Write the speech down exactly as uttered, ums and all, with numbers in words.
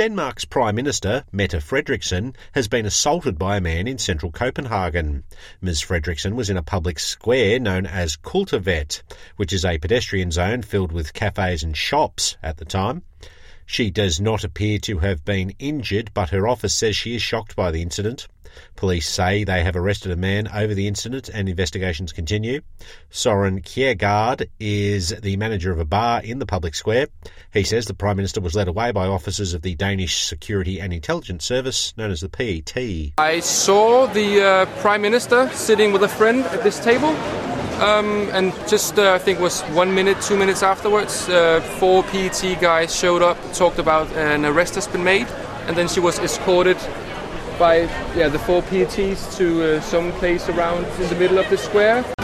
Denmark's Prime Minister, Mette Frederiksen, has been assaulted by a man in central Copenhagen. Miz Frederiksen was in a public square known as Kulturvet, which is a pedestrian zone filled with cafes and shops at the time. She does not appear to have been injured, but her office says she is shocked by the incident. Police say they have arrested a man over the incident and investigations continue. Soren Kiergaard is the manager of a bar in the public square. He says the Prime Minister was led away by officers of the Danish Security and Intelligence Service, known as the P E T. I saw the uh, Prime Minister sitting with a friend at this table. Um, and just, uh, I think it was one minute, two minutes afterwards, uh, four P E T guys showed up, talked about an arrest has been made, and then she was escorted by yeah, the four P E Ts to uh, some place around in the middle of the square.